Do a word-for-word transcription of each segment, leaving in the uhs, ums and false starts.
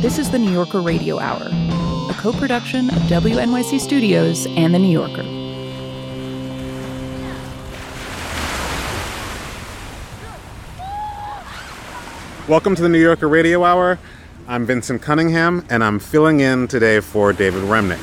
This is the New Yorker Radio Hour, a co-production of W N Y C Studios and the New Yorker. Welcome to the New Yorker Radio Hour. I'm Vincent Cunningham, and I'm filling in today for David Remnick.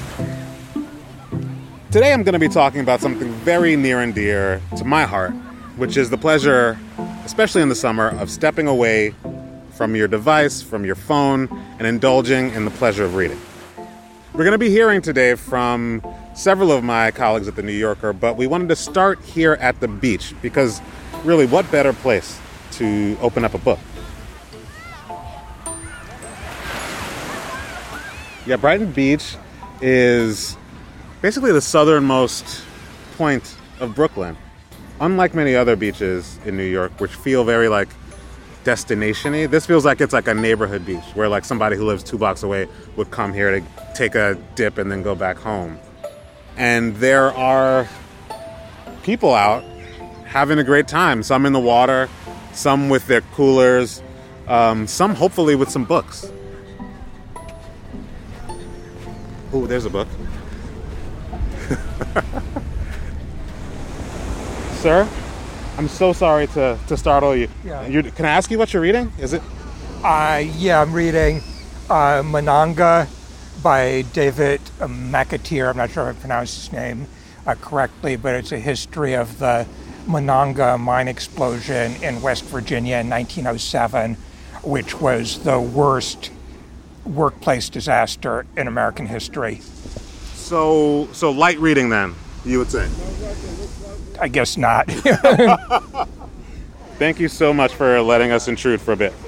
Today I'm going to be talking about something very near and dear to my heart, which is the pleasure, especially in the summer, of stepping away from your device, from your phone, and indulging in the pleasure of reading. We're going to be hearing today from several of my colleagues at the New Yorker, but we wanted to start here at the beach, because really, what better place to open up a book? Yeah, Brighton Beach is basically the southernmost point of Brooklyn. Unlike many other beaches in New York, which feel very like destination-y, this feels like it's like a neighborhood beach where like somebody who lives two blocks away would come here to take a dip and then go back home. And there are people out having a great time. Some in the water, some with their coolers, um, some hopefully with some books. Oh, there's a book. Sir, I'm so sorry to, to startle you. Yeah. You're, can I ask you what you're reading? Is it? Uh, yeah, I'm reading uh, Monongah by David McAteer. I'm not sure if I pronounced his name uh, correctly, but it's a history of the Monongah mine explosion in West Virginia in nineteen oh seven, which was the worst workplace disaster in American history. So, so light reading then, you would say? I guess not. Thank you so much for letting us intrude for a bit.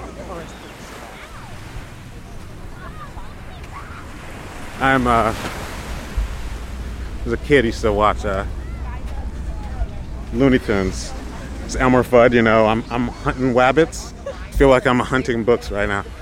I'm, uh, as a kid, used to watch, uh, Looney Tunes. It's Elmer Fudd, you know, I'm, I'm hunting wabbits. I feel like I'm hunting books right now.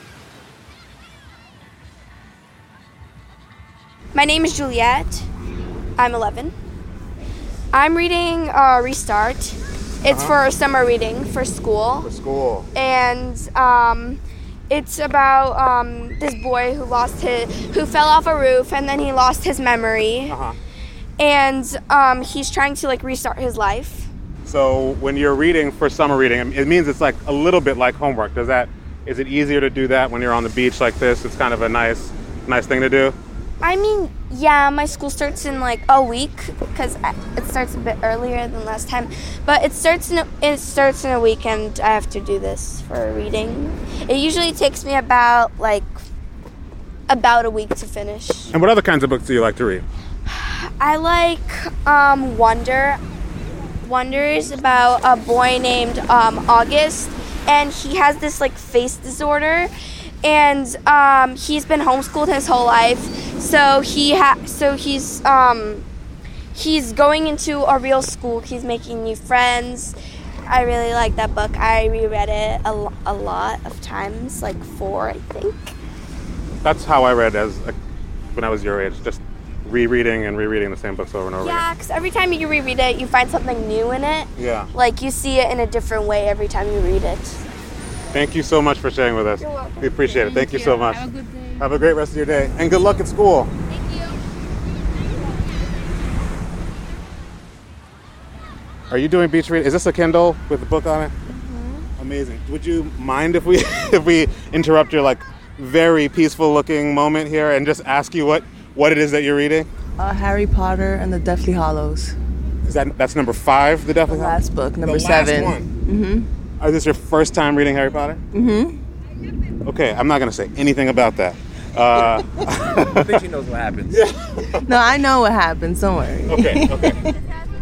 My name is Juliet. I'm eleven. I'm reading uh, Restart. It's uh-huh. for summer reading for school. For school. And um, it's about um, this boy who lost his, who fell off a roof and then he lost his memory. Uh-huh. And um, he's trying to like restart his life. So when you're reading for summer reading, it means it's like a little bit like homework. Does that? Is it easier to do that when you're on the beach like this? It's kind of a nice, nice thing to do. I mean, yeah, my school starts in like a week because it starts a bit earlier than last time. But it starts in a, it starts in a week, and I have to do this for reading. It usually takes me about like about a week to finish. And what other kinds of books do you like to read? I like um, Wonder. Wonder is about a boy named um, August, and he has this like face disorder. And um, he's been homeschooled his whole life, so he ha- so he's um, he's going into a real school. He's making new friends. I really like that book. I reread it a, lo- a lot of times, like four, I think. That's how I read as a, when I was your age, just rereading and rereading the same books over and over yeah, again. Yeah, because every time you reread it, you find something new in it. Yeah. Like you see it in a different way every time you read it. Thank you so much for sharing with us. You're welcome. We appreciate it. Thank, Thank you. you so much. Have a good day. Have a great rest of your day. And good luck at school. Thank you. Are you doing beach reading? Is this a Kindle with a book on it? Mm-hmm. Amazing. Would you mind if we if we interrupt your like very peaceful looking moment here and just ask you what, what it is that you're reading? Uh, Harry Potter and the Deathly Hallows. Is that that's number five, the Deathly The Hallows? last book, number the seven. Last one. Mm-hmm. Is this your first time reading Harry Potter? Mm-hmm. Okay, I'm not going to say anything about that. Uh, I think she knows what happens. Yeah. No, I know what happens. Don't worry. Okay, okay.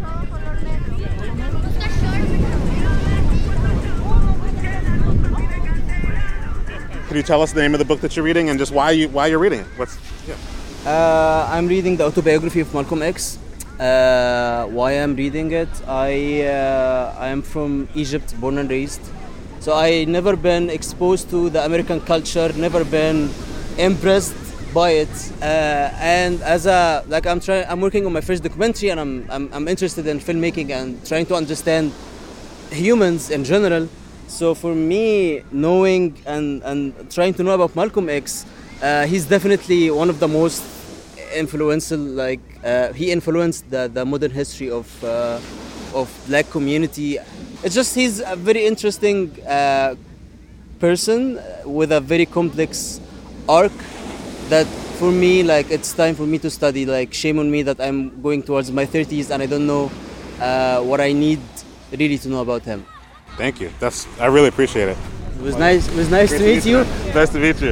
Could you tell us the name of the book that you're reading and just why you why you're reading it? What's yeah. Uh, I'm reading the autobiography of Malcolm X. Uh, why I'm reading it? I uh, I am from Egypt, born and raised. So I never been exposed to the American culture, never been impressed by it. Uh, and as a like I'm trying, I'm working on my first documentary, and I'm I'm I'm interested in filmmaking and trying to understand humans in general. So for me, knowing and, and trying to know about Malcolm X, uh, he's definitely one of the most influential, like, uh, he influenced the, the modern history of uh, of black community. It's just he's a very interesting uh, person with a very complex arc that for me, like, it's time for me to study. Like, shame on me that I'm going towards my thirties and I don't know uh, what I need really to know about him. Thank you. That's I really appreciate it. It was nice. It was nice Great to meet you. Nice to meet you.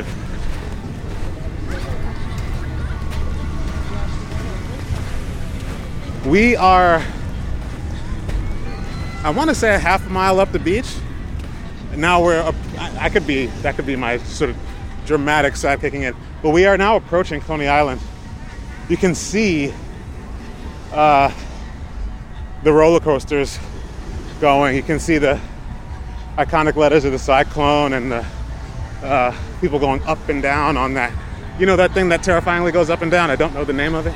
We are, I want to say, a half a mile up the beach. Now we're, up, I, I could be, that could be my sort of dramatic side kicking it. But we are now approaching Coney Island. You can see uh, the roller coasters going. You can see the iconic letters of the Cyclone and the uh, people going up and down on that. You know that thing that terrifyingly goes up and down? I don't know the name of it.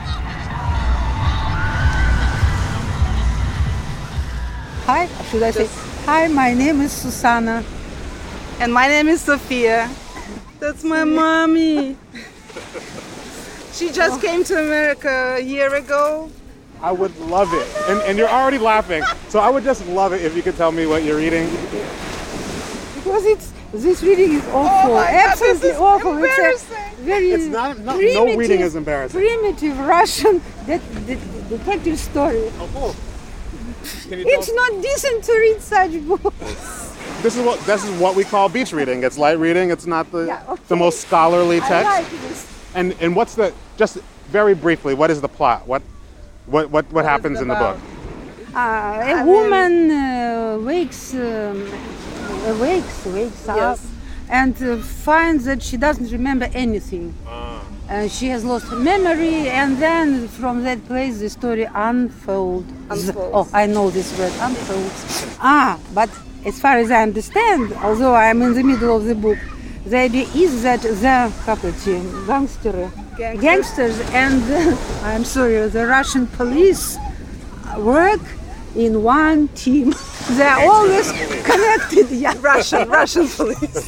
Hi, should I say, hi, my name is Susanna. And my name is Sophia. That's my mommy. She just came to America a year ago. I would love it. And, and you're already laughing. So I would just love it if you could tell me what you're reading. Because it's, this reading is awful, Oh my God, absolutely this is awful. embarrassing. It's a very It's not, no, no primitive, reading is embarrassing. primitive Russian de- de- detective story. Oh, can you tell It's not decent to read such books. This is what this is what we call beach reading. It's light reading. It's not the Yeah, okay. the most scholarly I text. like this. And and what's the just very briefly? What is the plot? What what what what happens in the book? Uh, a woman uh, wakes, um, wakes, wakes up, Yes. and uh, finds that she doesn't remember anything. Uh, she has lost her memory, and then from that place the story unfolds. Unfolds. Oh, I know this word, unfolds. Ah, but as far as I understand, although I'm in the middle of the book, the idea is that the couple, gangster, Gangsters. gangsters and uh, I'm sorry, the Russian police work in one team. They're always connected. Yeah, Russian, Russian police.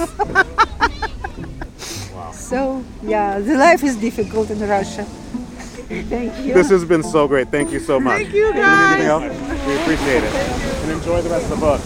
so yeah, the life is difficult in Russia. Thank you. This has been so great. Thank you so much. Thank you, If there's guys. anything else, we appreciate it. And enjoy the rest of the book.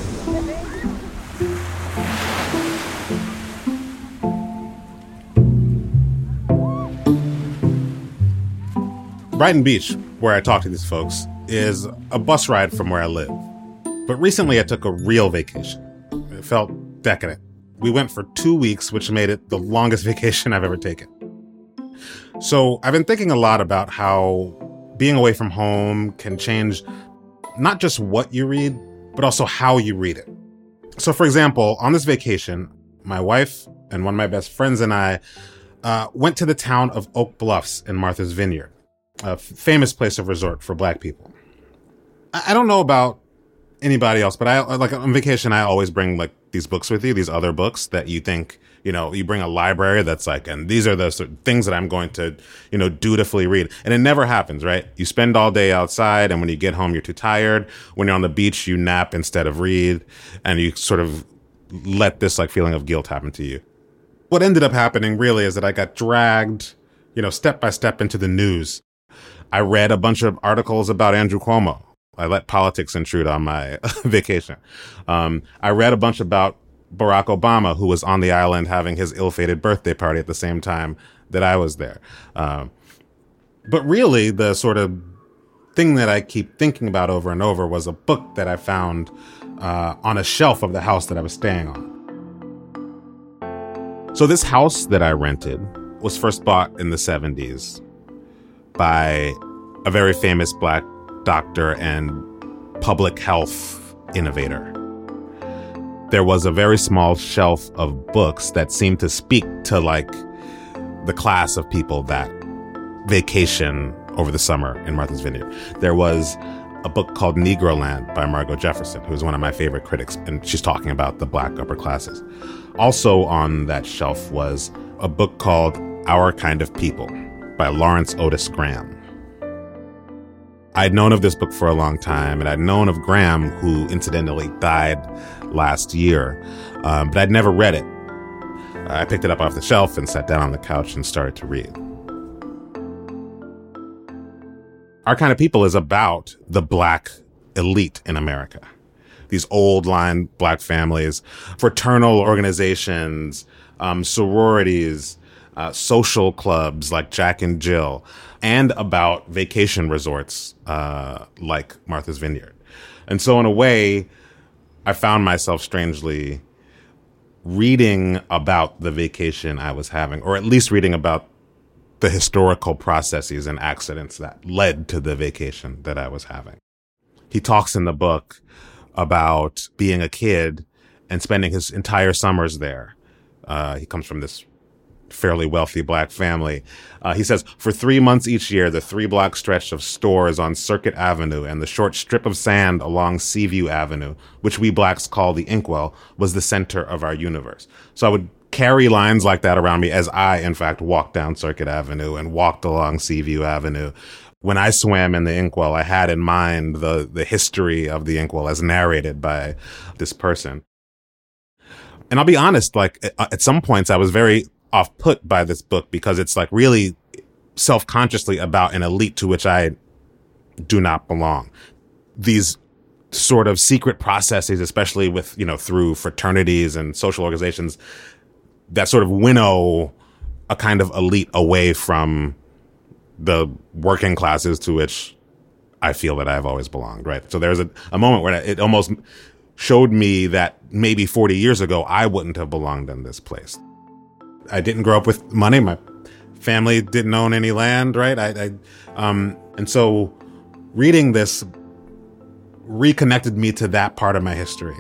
Brighton Beach, where I talk to these folks, is a bus ride from where I live. But recently I took a real vacation. It felt decadent. We went for two weeks, which made it the longest vacation I've ever taken. So I've been thinking a lot about how being away from home can change not just what you read, but also how you read it. So for example, on this vacation, my wife and one of my best friends and I uh, went to the town of Oak Bluffs in Martha's Vineyard, a f- famous place of resort for Black people. I, I don't know about anybody else, but I like on vacation, I always bring like these books with you, these other books that you think, you know, you bring a library that's like, and these are the sort of things that I'm going to, you know, dutifully read. And it never happens, right? You spend all day outside, and when you get home, you're too tired. When you're on the beach, you nap instead of read, and you sort of let this like feeling of guilt happen to you. What ended up happening really is that I got dragged, you know, step by step into the news. I read a bunch of articles about Andrew Cuomo. I let politics intrude on my vacation. Um, I read a bunch about Barack Obama, who was on the island having his ill-fated birthday party at the same time that I was there. Um, but really, the sort of thing that I keep thinking about over and over was a book that I found uh, on a shelf of the house that I was staying on. So this house that I rented was first bought in the seventies by a very famous Black doctor and public health innovator. There was a very small shelf of books that seemed to speak to like the class of people that vacation over the summer in Martha's Vineyard. There was a book called Negroland by Margot Jefferson, who's one of my favorite critics, and she's talking about the Black upper classes. Also on that shelf was a book called Our Kind of People by Lawrence Otis Graham. I'd known of this book for a long time, and I'd known of Graham, who incidentally died last year, um, but I'd never read it. I picked it up off the shelf and sat down on the couch and started to read. Our Kind of People is about the Black elite in America. These old line Black families, fraternal organizations, um, sororities, uh, social clubs like Jack and Jill, and about vacation resorts uh, like Martha's Vineyard. And so in a way, I found myself strangely reading about the vacation I was having, or at least reading about the historical processes and accidents that led to the vacation that I was having. He talks in the book about being a kid and spending his entire summers there. Uh, he comes from this fairly wealthy Black family. Uh, he says, for three months each year, the three block stretch of stores on Circuit Avenue and the short strip of sand along Seaview Avenue, which we Blacks call the Inkwell, was the center of our universe. So I would carry lines like that around me as I, in fact, walked down Circuit Avenue and walked along Seaview Avenue. When I swam in the Inkwell, I had in mind the, the history of the Inkwell as narrated by this person. And I'll be honest, like at some points I was very off-put by this book because it's like really self-consciously about an elite to which I do not belong. These sort of secret processes, especially with, you know, through fraternities and social organizations that sort of winnow a kind of elite away from the working classes to which I feel that I've always belonged, right? So there's a, a moment where it almost showed me that maybe forty years ago, I wouldn't have belonged in this place. I didn't grow up with money. My family didn't own any land, right? I, I um, and so reading this reconnected me to that part of my history.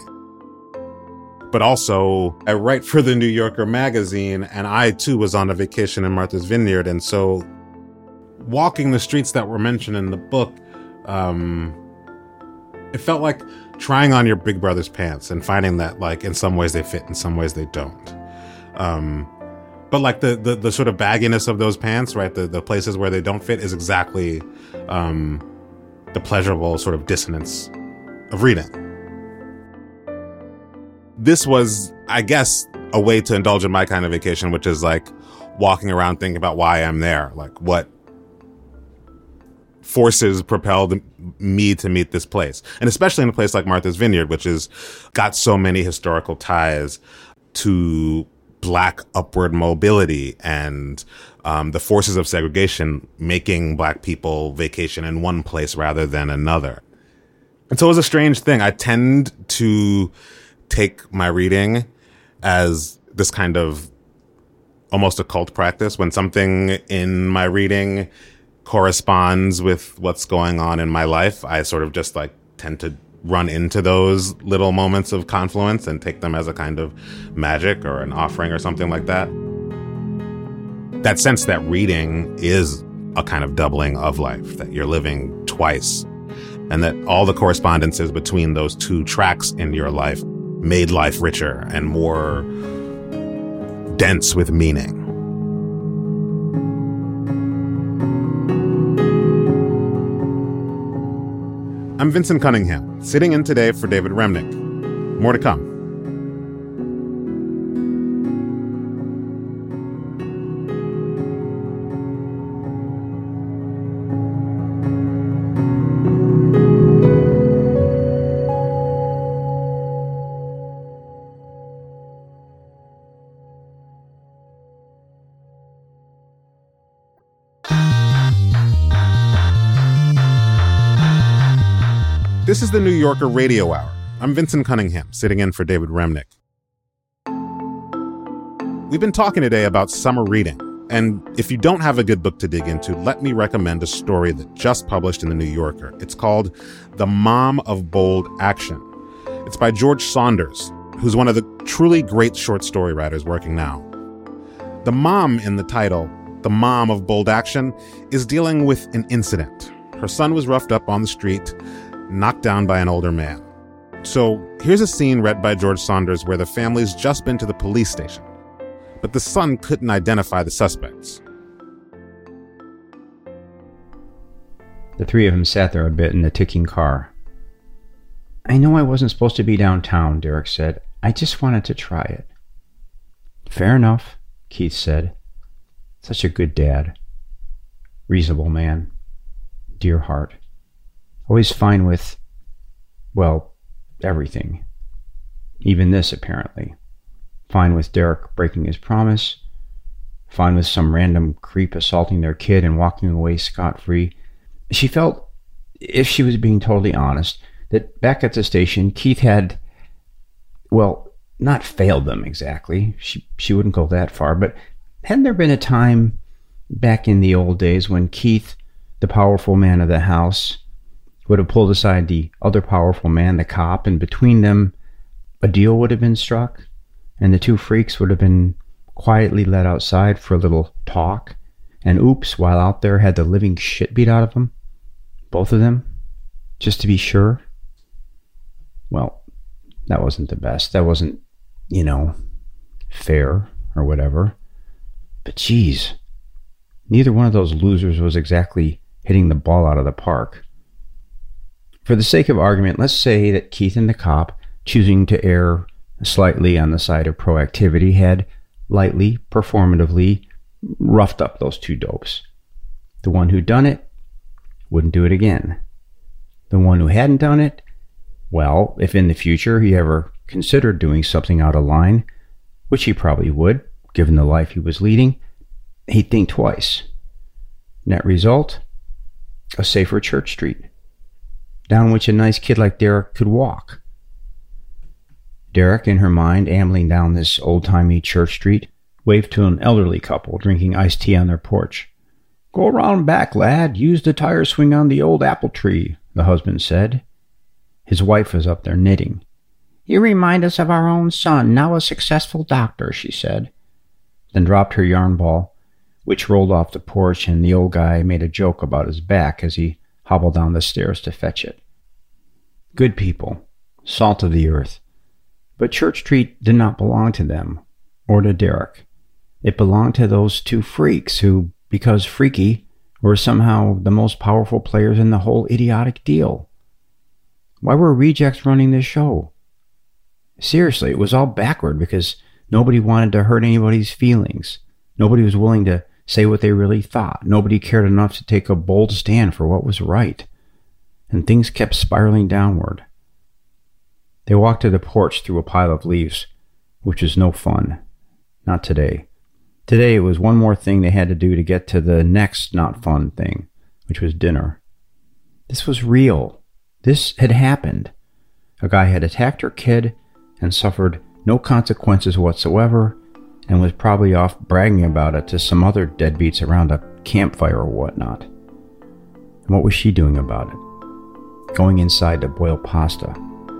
But also, I write for the New Yorker magazine, and I too was on a vacation in Martha's Vineyard. And so walking the streets that were mentioned in the book, um, it felt like trying on your big brother's pants and finding that, like, in some ways they fit, in some ways they don't. Um, But like the, the, the sort of bagginess of those pants, right? The, the places where they don't fit is exactly um, the pleasurable sort of dissonance of reading. This was, I guess, a way to indulge in my kind of vacation, which is like walking around thinking about why I'm there. Like what forces propelled me to meet this place. And especially in a place like Martha's Vineyard, which has got so many historical ties to Black upward mobility and um, the forces of segregation making Black people vacation in one place rather than another. And so it was a strange thing. I tend to take my reading as this kind of almost occult practice. When something in my reading corresponds with what's going on in my life, I sort of just like tend to run into those little moments of confluence and take them as a kind of magic or an offering or something like that. That sense that reading is a kind of doubling of life, that you're living twice, and that all the correspondences between those two tracks in your life made life richer and more dense with meaning. I'm Vincent Cunningham, sitting in today for David Remnick. More to come. This is the New Yorker Radio Hour. I'm Vincent Cunningham, sitting in for David Remnick. We've been talking today about summer reading, and if you don't have a good book to dig into, let me recommend a story that just published in the New Yorker. It's called The Mom of Bold Action. It's by George Saunders, who's one of the truly great short story writers working now. The mom in the title, The Mom of Bold Action, is dealing with an incident. Her son was roughed up on the street, knocked down by an older man. So here's a scene read by George Saunders where the family's just been to the police station, but the son couldn't identify the suspects. The three of them sat there a bit in the ticking car. I know I wasn't supposed to be downtown, Derek said. I just wanted to try it. Fair enough, Keith said. Such a good dad. Reasonable man. Dear heart. Always fine with, well, everything. Even this, apparently. Fine with Derek breaking his promise. Fine with some random creep assaulting their kid and walking away scot-free. She felt, if she was being totally honest, that back at the station, Keith had, well, not failed them exactly. She, she wouldn't go that far, but hadn't there been a time back in the old days when Keith, the powerful man of the house, would have pulled aside the other powerful man, the cop, and between them, a deal would have been struck, and the two freaks would have been quietly let outside for a little talk, and oops, while out there had the living shit beat out of them? Both of them? Just to be sure? Well, that wasn't the best. That wasn't, you know, fair or whatever. But geez, neither one of those losers was exactly hitting the ball out of the park. For the sake of argument, let's say that Keith and the cop, choosing to err slightly on the side of proactivity, had lightly, performatively roughed up those two dopes. The one who'd done it wouldn't do it again. The one who hadn't done it, well, if in the future he ever considered doing something out of line, which he probably would, given the life he was leading, he'd think twice. Net result, a safer Church Street, down which a nice kid like Derek could walk. Derek, in her mind, ambling down this old-timey Church Street, waved to an elderly couple drinking iced tea on their porch. "Go around back, lad. Use the tire swing on the old apple tree," the husband said. His wife was up there knitting. "You remind us of our own son, now a successful doctor," she said, then dropped her yarn ball, which rolled off the porch, and the old guy made a joke about his back as he hobbled down the stairs to fetch it. Good people, salt of the earth. But Church Street did not belong to them, or to Derek. It belonged to those two freaks who, because freaky, were somehow the most powerful players in the whole idiotic deal. Why were rejects running this show? Seriously, it was all backward because nobody wanted to hurt anybody's feelings. Nobody was willing to say what they really thought. Nobody cared enough to take a bold stand for what was right. And things kept spiraling downward. They walked to the porch through a pile of leaves, which was no fun. Not today. Today it was one more thing they had to do to get to the next not fun thing, which was dinner. This was real. This had happened. A guy had attacked her kid and suffered no consequences whatsoever, and was probably off bragging about it to some other deadbeats around a campfire or whatnot. And what was she doing about it? Going inside to boil pasta.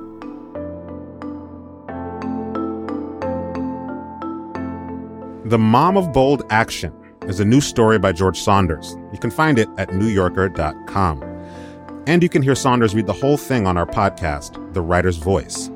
The Mom of Bold Action is a new story by George Saunders. You can find it at new yorker dot com. And you can hear Saunders read the whole thing on our podcast, The Writer's Voice.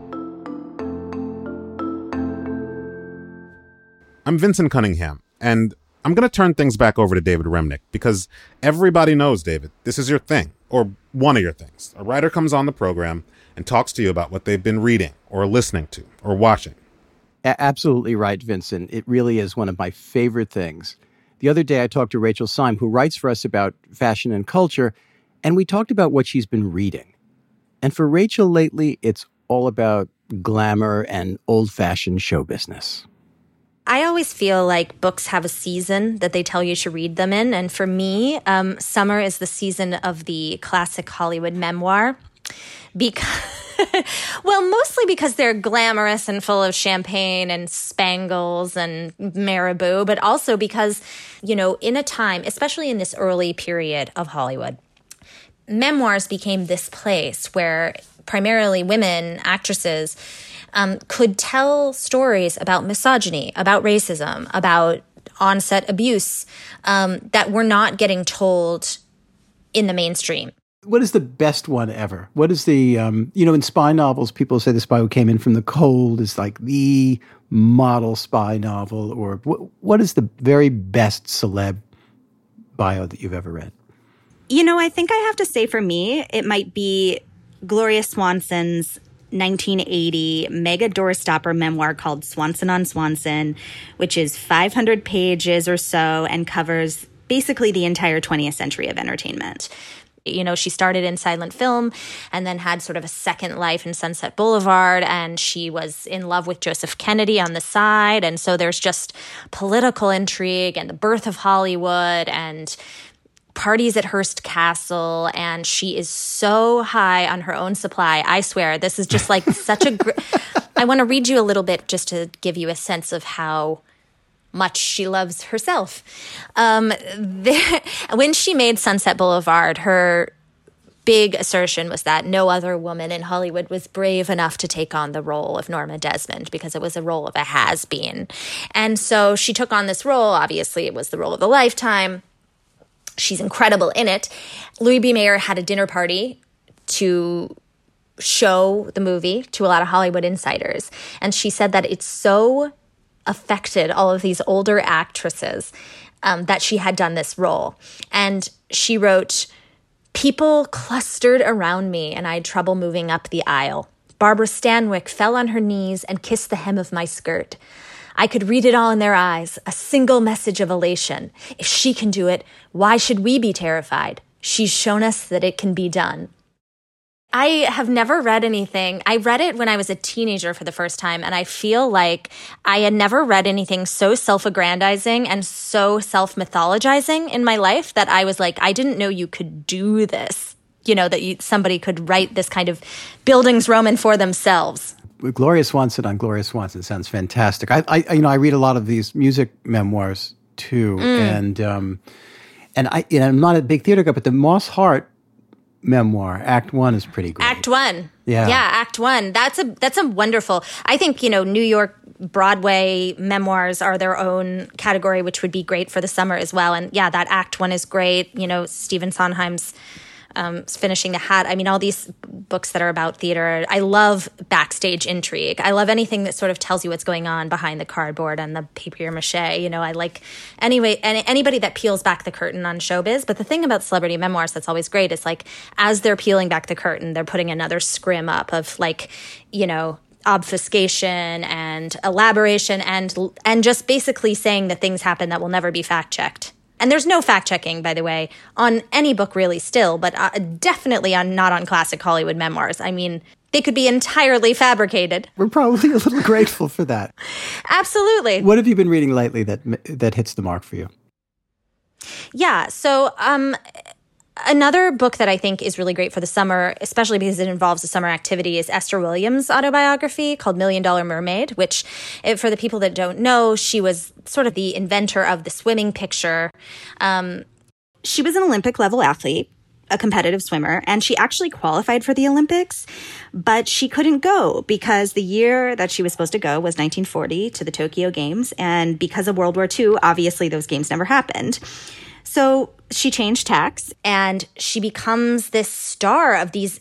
I'm Vincent Cunningham, and I'm going to turn things back over to David Remnick, because everybody knows, David, this is your thing, or one of your things. A writer comes on the program and talks to you about what they've been reading, or listening to, or watching. A- absolutely right, Vincent. It really is one of my favorite things. The other day I talked to Rachel Syme, who writes for us about fashion and culture, and we talked about what she's been reading. And for Rachel lately, it's all about glamour and old-fashioned show business. I always feel like books have a season that they tell you to read them in. And for me, um, summer is the season of the classic Hollywood memoir. Because, well, mostly because they're glamorous and full of champagne and spangles and marabou, but also because, you know, in a time, especially in this early period of Hollywood, memoirs became this place where primarily women, actresses, um, could tell stories about misogyny, about racism, about on-set abuse um, that were not getting told in the mainstream. What is the best one ever? What is the, um, you know, in spy novels, people say the spy who came in from the cold is like the model spy novel, or what, what is the very best celeb bio that you've ever read? You know, I think I have to say for me, it might be Gloria Swanson's nineteen eighty mega doorstopper memoir called Swanson on Swanson, which is five hundred pages or so and covers basically the entire twentieth century of entertainment. You know, she started in silent film and then had sort of a second life in Sunset Boulevard, and she was in love with Joseph Kennedy on the side. And so there's just political intrigue and the birth of Hollywood and parties at Hearst Castle, and she is so high on her own supply. I swear, this is just like such a gr- I want to read you a little bit just to give you a sense of how much she loves herself. Um, the, when she made Sunset Boulevard, her big assertion was that no other woman in Hollywood was brave enough to take on the role of Norma Desmond because it was a role of a has-been. And so she took on this role. Obviously, it was the role of a lifetime. She's incredible in it. Louis B. Mayer had a dinner party to show the movie to a lot of Hollywood insiders. And she said that it's so affected all of these older actresses um, that she had done this role. And she wrote, "People clustered around me and I had trouble moving up the aisle. Barbara Stanwyck fell on her knees and kissed the hem of my skirt. I could read it all in their eyes, a single message of elation. If she can do it, why should we be terrified? She's shown us that it can be done." I have never read anything. I read it when I was a teenager for the first time, and I feel like I had never read anything so self-aggrandizing and so self-mythologizing in my life that I was like, I didn't know you could do this. You know, that you, somebody could write this kind of Bildungsroman for themselves. Gloria Swanson on Gloria Swanson sounds fantastic. I, I, you know, I read a lot of these music memoirs too, mm. and um, and I, you know, I'm not a big theater guy, but the Moss Hart memoir, Act One, is pretty great. Act One, yeah, yeah, Act One. That's a that's a wonderful. I think, you know, New York Broadway memoirs are their own category, which would be great for the summer as well. And yeah, that Act One is great. You know, Stephen Sondheim's Um, Finishing the Hat. I mean, all these books that are about theater. I love backstage intrigue. I love anything that sort of tells you what's going on behind the cardboard and the papier-mâché. You know, I like anyway any, anybody that peels back the curtain on showbiz. But the thing about celebrity memoirs that's always great is, like, as they're peeling back the curtain, they're putting another scrim up of, like, you know, obfuscation and elaboration and and just basically saying that things happen that will never be fact-checked. And there's no fact-checking, by the way, on any book really still, but uh, definitely on not on classic Hollywood memoirs. I mean, they could be entirely fabricated. We're probably a little grateful for that. Absolutely. What have you been reading lately that that hits the mark for you? Yeah, so um, another book that I think is really great for the summer, especially because it involves a summer activity, is Esther Williams' autobiography called Million Dollar Mermaid, which, for the people that don't know, she was sort of the inventor of the swimming picture. Um, she was an Olympic-level athlete, a competitive swimmer, and she actually qualified for the Olympics, but she couldn't go because the year that she was supposed to go was nineteen forty to the Tokyo Games, and because of World War Two, obviously those games never happened. So she changed tacks, and she becomes this star of these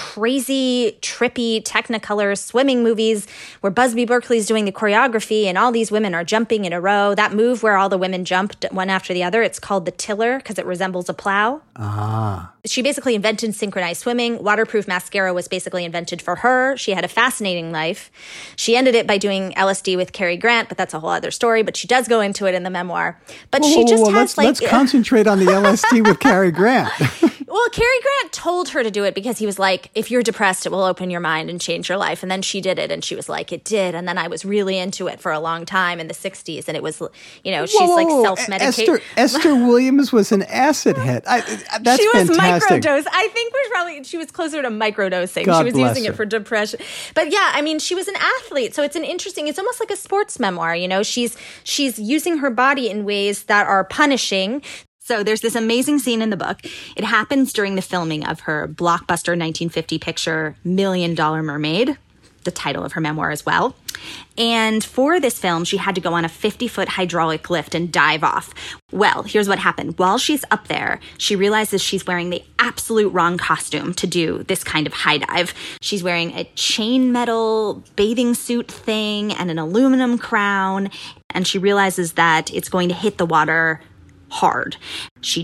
crazy, trippy Technicolor swimming movies where Busby Berkeley's doing the choreography and all these women are jumping in a row. That move where all the women jumped one after the other, it's called the tiller because it resembles a plow. Ah. She basically invented synchronized swimming. Waterproof mascara was basically invented for her. She had a fascinating life. She ended it by doing L S D with Cary Grant, but that's a whole other story. But she does go into it in the memoir. But whoa, she whoa, just whoa, has let's, like... Let's concentrate on the L S D with Cary Grant. Well, Cary Grant told her to do it because he was like, if you're depressed, it will open your mind and change your life. And then she did it, and she was like, it did. And then I was really into it for a long time in the sixties. And it was, you know, she's whoa, like whoa, self-medicating. Esther, Esther Williams was an acid head. I, that's she was fantastic. microdose. I think was probably she was closer to microdosing. God she was bless using her. it for depression. But yeah, I mean, she was an athlete. So it's an interesting, it's almost like a sports memoir, you know. She's she's using her body in ways that are punishing. So there's this amazing scene in the book. It happens during the filming of her blockbuster nineteen fifty picture, Million Dollar Mermaid, the title of her memoir as well. And for this film, she had to go on a fifty-foot hydraulic lift and dive off. Well, here's what happened. While she's up there, she realizes she's wearing the absolute wrong costume to do this kind of high dive. She's wearing a chain metal bathing suit thing and an aluminum crown, and she realizes that it's going to hit the water hard. She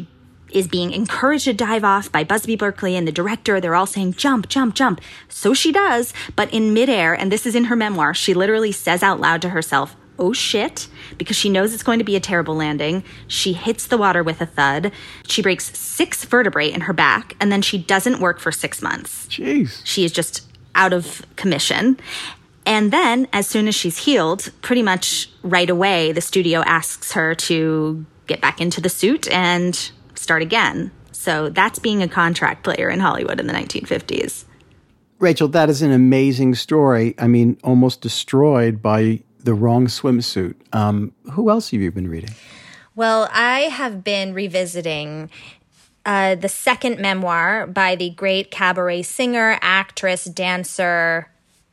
is being encouraged to dive off by Busby Berkeley and the director. They're all saying, jump, jump, jump. So she does, but in midair, and this is in her memoir, she literally says out loud to herself, oh shit, because she knows it's going to be a terrible landing. She hits the water with a thud. She breaks six vertebrae in her back, and then she doesn't work for six months. Jeez. She is just out of commission. And then, as soon as she's healed, pretty much right away, the studio asks her to get back into the suit and start again. So that's being a contract player in Hollywood in the nineteen fifties. Rachel, that is an amazing story. I mean, almost destroyed by the wrong swimsuit. Um, who else have you been reading? Well, I have been revisiting uh, the second memoir by the great cabaret singer, actress, dancer,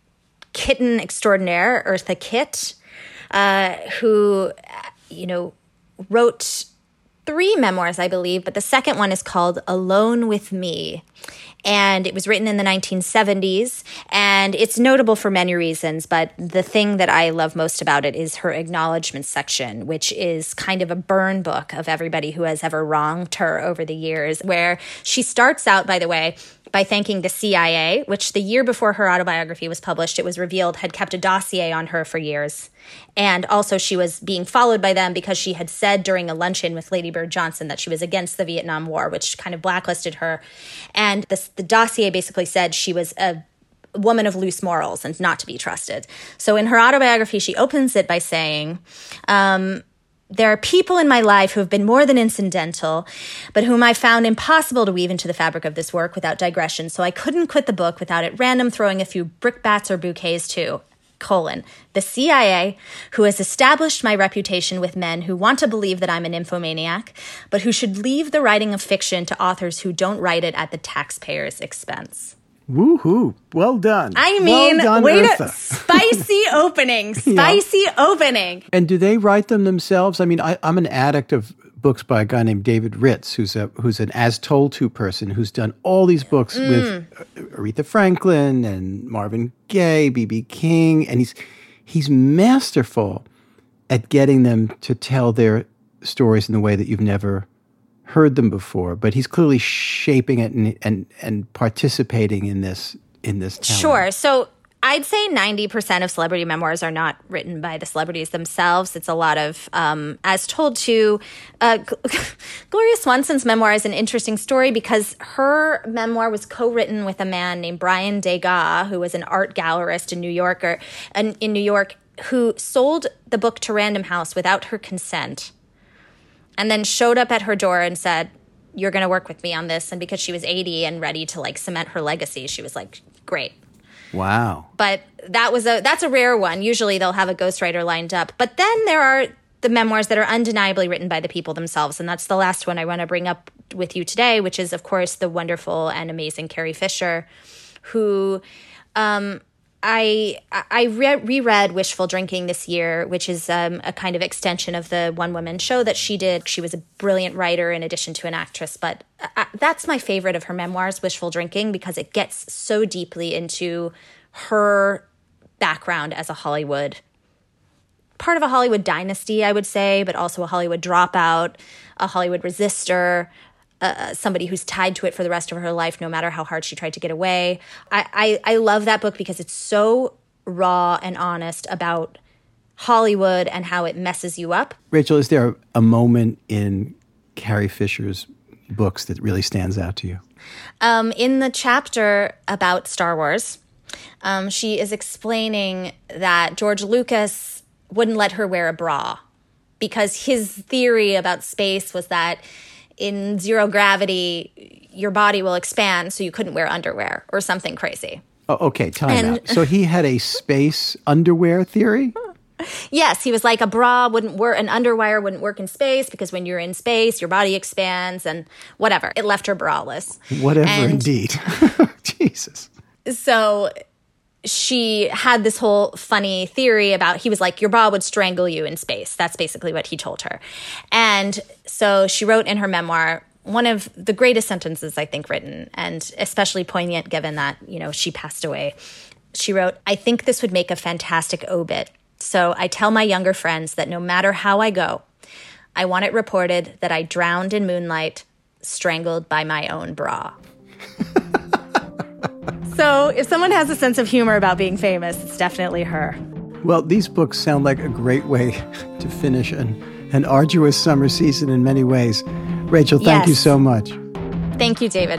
kitten extraordinaire, Eartha Kitt, uh, who, you know, wrote three memoirs, I believe, but the second one is called Alone with Me. And it was written in the nineteen seventies, and it's notable for many reasons, but the thing that I love most about it is her acknowledgement section, which is kind of a burn book of everybody who has ever wronged her over the years, where she starts out, by the way, by thanking the C I A, which the year before her autobiography was published, it was revealed had kept a dossier on her for years. And also she was being followed by them because she had said during a luncheon with Lady Bird Johnson that she was against the Vietnam War, which kind of blacklisted her. And this, the dossier basically said she was a woman of loose morals and not to be trusted. So in her autobiography, she opens it by saying, um, there are people in my life who have been more than incidental, but whom I found impossible to weave into the fabric of this work without digression. So I couldn't quit the book without at random throwing a few brickbats or bouquets too. Colon, the C I A, who has established my reputation with men who want to believe that I'm an infomaniac, but who should leave the writing of fiction to authors who don't write it at the taxpayer's expense. Woohoo. Well done. I mean, well done, wait Eartha. a spicy opening, spicy yeah. opening. And do they write them themselves? I mean, I, I'm an addict of books by a guy named David Ritz, who's a who's an as told to person who's done all these books mm. with Aretha Franklin and Marvin Gaye, B B King, and he's he's masterful at getting them to tell their stories in the way that you've never heard them before. But he's clearly shaping it and and, and participating in this in this telling. Sure. So I'd say ninety percent of celebrity memoirs are not written by the celebrities themselves. It's a lot of, um, as told to, uh, Gloria Swanson's memoir is an interesting story because her memoir was co-written with a man named Brian Degas, who was an art gallerist in New York, or, in, in New York, who sold the book to Random House without her consent, and then showed up at her door and said, "You're going to work with me on this." And because she was eighty and ready to like cement her legacy, she was like, "Great." Wow. But that was a that's a rare one. Usually they'll have a ghostwriter lined up. But then there are the memoirs that are undeniably written by the people themselves. And that's the last one I want to bring up with you today, which is, of course, the wonderful and amazing Carrie Fisher, who um, I I re- reread Wishful Drinking this year, which is um, a kind of extension of the one-woman show that she did. She was a brilliant writer in addition to an actress. But I, that's my favorite of her memoirs, Wishful Drinking, because it gets so deeply into her background as a Hollywood, part of a Hollywood dynasty, I would say, but also a Hollywood dropout, a Hollywood resistor, uh, somebody who's tied to it for the rest of her life, no matter how hard she tried to get away. I, I, I love that book because it's so raw and honest about Hollywood and how it messes you up. Rachel, is there a moment in Carrie Fisher's books that really stands out to you? Um, in the chapter about Star Wars, um, she is explaining that George Lucas wouldn't let her wear a bra because his theory about space was that in zero gravity, your body will expand, so you couldn't wear underwear or something crazy. Oh, okay, time And- out. So he had a space underwear theory? Yes, he was like a bra wouldn't work, an underwire wouldn't work in space because when you're in space, your body expands and whatever. It left her braless. Whatever, And indeed. Jesus. So she had this whole funny theory about, he was like, your bra would strangle you in space. That's basically what he told her. And so she wrote in her memoir, one of the greatest sentences I think written, and especially poignant given that, you know, she passed away. She wrote, "I think this would make a fantastic obit. So I tell my younger friends that no matter how I go, I want it reported that I drowned in moonlight, strangled by my own bra. So if someone has a sense of humor about being famous, it's definitely her. Well, these books sound like a great way to finish an, an arduous summer season in many ways. Rachel, thank Yes. you so much. Thank you, David.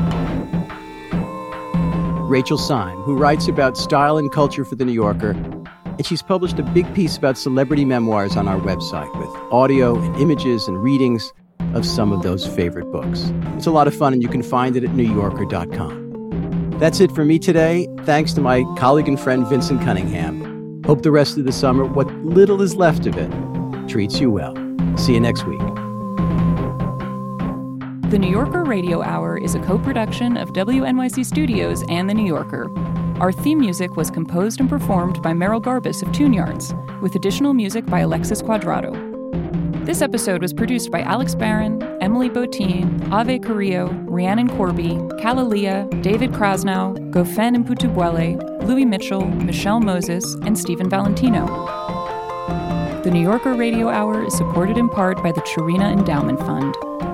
Rachel Syme, who writes about style and culture for The New Yorker, and she's published a big piece about celebrity memoirs on our website with audio and images and readings of some of those favorite books. It's a lot of fun, and you can find it at new yorker dot com. That's it for me today. Thanks to my colleague and friend Vincent Cunningham. Hope the rest of the summer, what little is left of it, treats you well. See you next week. The New Yorker Radio Hour is a co-production of W N Y C Studios and The New Yorker. Our theme music was composed and performed by Merrill Garbus of Tune Yards, with additional music by Alexis Quadrado. This episode was produced by Alex Barron, Emily Botine, Ave Carrillo, Rhiannon Corby, Kalalia, David Krasnow, Gofen Mputubwele, Louis Mitchell, Michelle Moses, and Stephen Valentino. The New Yorker Radio Hour is supported in part by the Chirina Endowment Fund.